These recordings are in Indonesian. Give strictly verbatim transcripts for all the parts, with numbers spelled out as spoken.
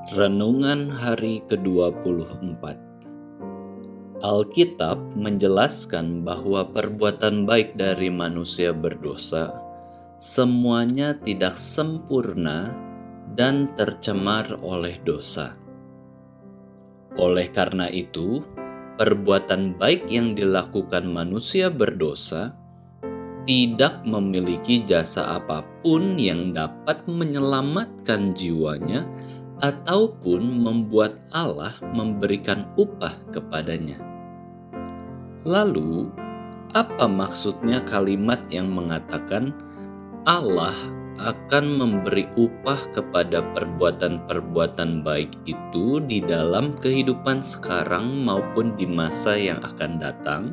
Renungan hari kedua puluh empat. Alkitab menjelaskan bahwa perbuatan baik dari manusia berdosa semuanya tidak sempurna dan tercemar oleh dosa. Oleh karena itu, perbuatan baik yang dilakukan manusia berdosa tidak memiliki jasa apapun yang dapat menyelamatkan jiwanya ataupun membuat Allah memberikan upah kepadanya. Lalu, apa maksudnya kalimat yang mengatakan Allah akan memberi upah kepada perbuatan-perbuatan baik itu di dalam kehidupan sekarang maupun di masa yang akan datang?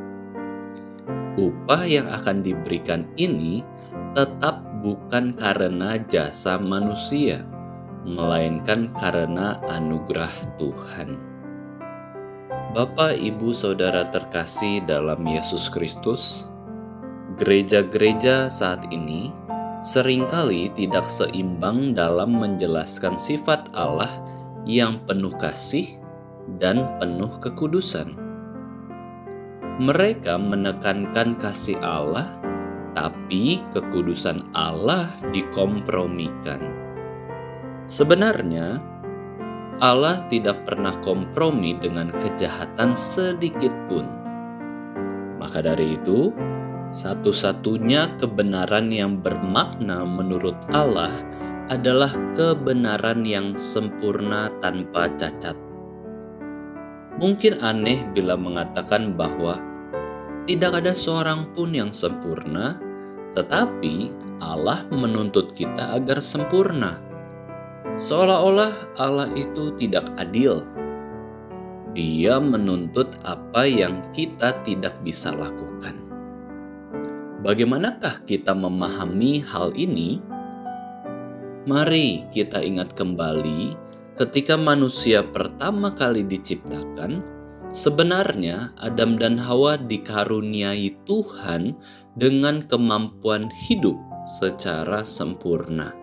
Upah yang akan diberikan ini tetap bukan karena jasa manusia, melainkan karena anugerah Tuhan. Bapak, Ibu, Saudara terkasih dalam Yesus Kristus, gereja-gereja saat ini seringkali tidak seimbang dalam menjelaskan sifat Allah yang penuh kasih dan penuh kekudusan. Mereka menekankan kasih Allah, tapi kekudusan Allah dikompromikan. Sebenarnya, Allah tidak pernah kompromi dengan kejahatan sedikit pun. Maka dari itu, satu-satunya kebenaran yang bermakna menurut Allah adalah kebenaran yang sempurna tanpa cacat. Mungkin aneh bila mengatakan bahwa tidak ada seorang pun yang sempurna, tetapi Allah menuntut kita agar sempurna. Seolah-olah Allah itu tidak adil. Dia menuntut apa yang kita tidak bisa lakukan. Bagaimanakah kita memahami hal ini? Mari kita ingat kembali ketika manusia pertama kali diciptakan, sebenarnya Adam dan Hawa dikaruniai Tuhan dengan kemampuan hidup secara sempurna.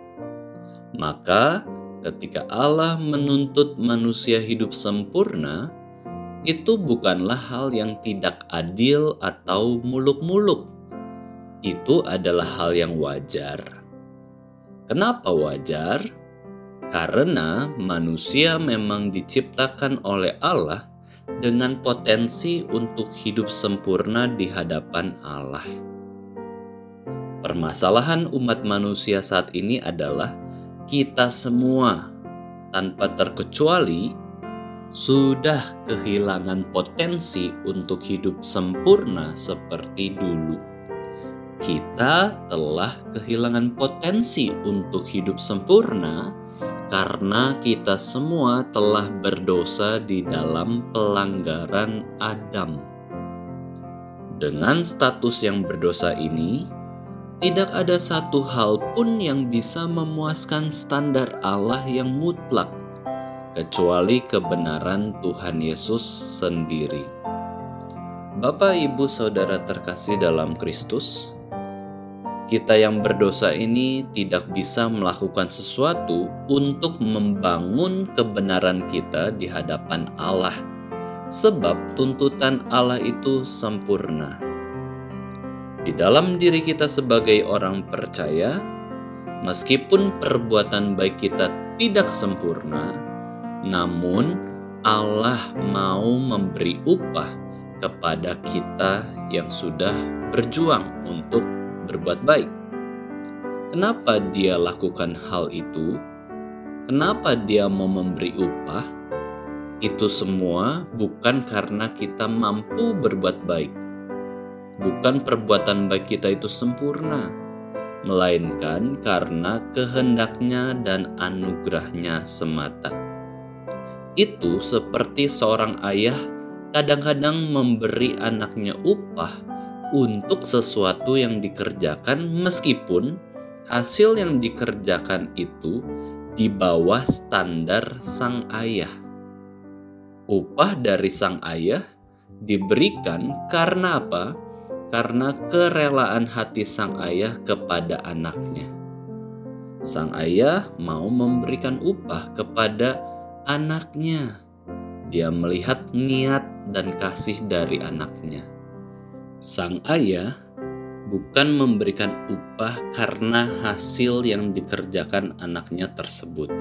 Maka ketika Allah menuntut manusia hidup sempurna, itu bukanlah hal yang tidak adil atau muluk-muluk. Itu adalah hal yang wajar. Kenapa wajar? Karena manusia memang diciptakan oleh Allah dengan potensi untuk hidup sempurna di hadapan Allah. Permasalahan umat manusia saat ini adalah kita semua, tanpa terkecuali, sudah kehilangan potensi untuk hidup sempurna seperti dulu. Kita telah kehilangan potensi untuk hidup sempurna karena kita semua telah berdosa di dalam pelanggaran Adam. Dengan status yang berdosa ini, tidak ada satu hal pun yang bisa memuaskan standar Allah yang mutlak, kecuali kebenaran Tuhan Yesus sendiri. Bapak, Ibu, Saudara terkasih dalam Kristus, kita yang berdosa ini tidak bisa melakukan sesuatu untuk membangun kebenaran kita di hadapan Allah, sebab tuntutan Allah itu sempurna. Di dalam diri kita sebagai orang percaya, meskipun perbuatan baik kita tidak sempurna, namun Allah mau memberi upah kepada kita yang sudah berjuang untuk berbuat baik. Kenapa Dia lakukan hal itu? Kenapa Dia mau memberi upah? Itu semua bukan karena kita mampu berbuat baik. Bukan perbuatan baik kita itu sempurna, melainkan karena kehendaknya dan anugerahnya semata. Itu seperti seorang ayah kadang-kadang memberi anaknya upah untuk sesuatu yang dikerjakan meskipun hasil yang dikerjakan itu di bawah standar sang ayah. Upah dari sang ayah diberikan karena apa? Karena kerelaan hati sang ayah kepada anaknya. sang ayah mau memberikan upah kepada anaknya. Dia melihat niat dan kasih dari anaknya. Sang ayah bukan memberikan upah karena hasil yang dikerjakan anaknya tersebut.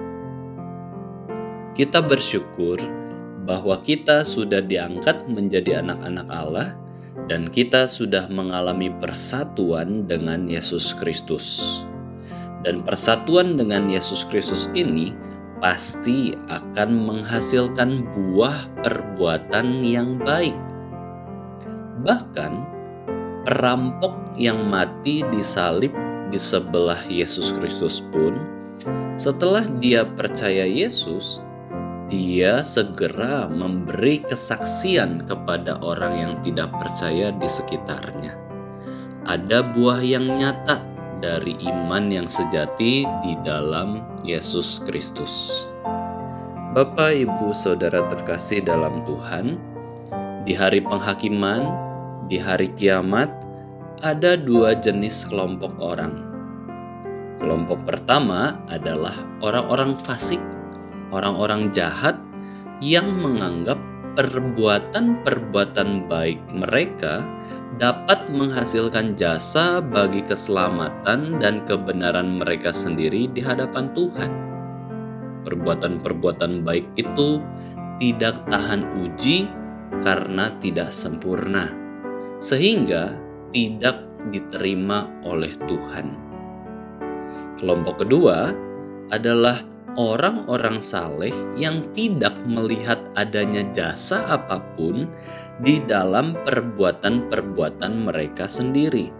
Kita bersyukur bahwa kita sudah diangkat menjadi anak-anak Allah dan kita sudah mengalami persatuan dengan Yesus Kristus. Dan persatuan dengan Yesus Kristus ini pasti akan menghasilkan buah perbuatan yang baik. Bahkan perampok yang mati disalib di sebelah Yesus Kristus pun, setelah dia percaya Yesus, dia segera memberi kesaksian kepada orang yang tidak percaya di sekitarnya. Ada buah yang nyata dari iman yang sejati di dalam Yesus Kristus. Bapak, Ibu, Saudara terkasih dalam Tuhan, di hari penghakiman, di hari kiamat, ada dua jenis kelompok orang. Kelompok pertama adalah orang-orang fasik, orang-orang jahat yang menganggap perbuatan-perbuatan baik mereka dapat menghasilkan jasa bagi keselamatan dan kebenaran mereka sendiri di hadapan Tuhan. Perbuatan-perbuatan baik itu tidak tahan uji karena tidak sempurna, sehingga tidak diterima oleh Tuhan. Kelompok kedua adalah orang-orang saleh yang tidak melihat adanya jasa apapun di dalam perbuatan-perbuatan mereka sendiri.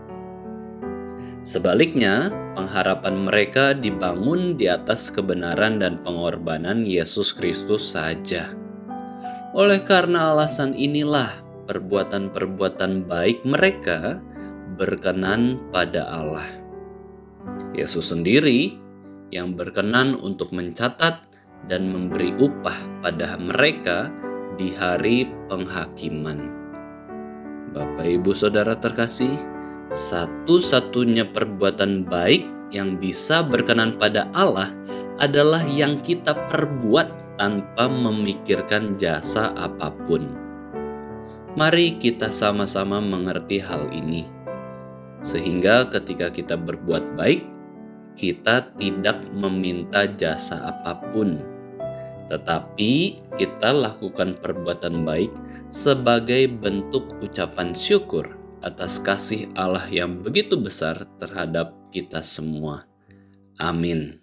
Sebaliknya, pengharapan mereka dibangun di atas kebenaran dan pengorbanan Yesus Kristus saja. Oleh karena alasan inilah, perbuatan-perbuatan baik mereka berkenan pada Allah. Yesus sendiri yang berkenan untuk mencatat dan memberi upah pada mereka di hari penghakiman. Bapak, Ibu, Saudara terkasih, satu-satunya perbuatan baik yang bisa berkenan pada Allah adalah yang kita perbuat tanpa memikirkan jasa apapun. Mari kita sama-sama mengerti hal ini, sehingga ketika kita berbuat baik, kita tidak meminta jasa apapun, tetapi kita lakukan perbuatan baik sebagai bentuk ucapan syukur atas kasih Allah yang begitu besar terhadap kita semua. Amin.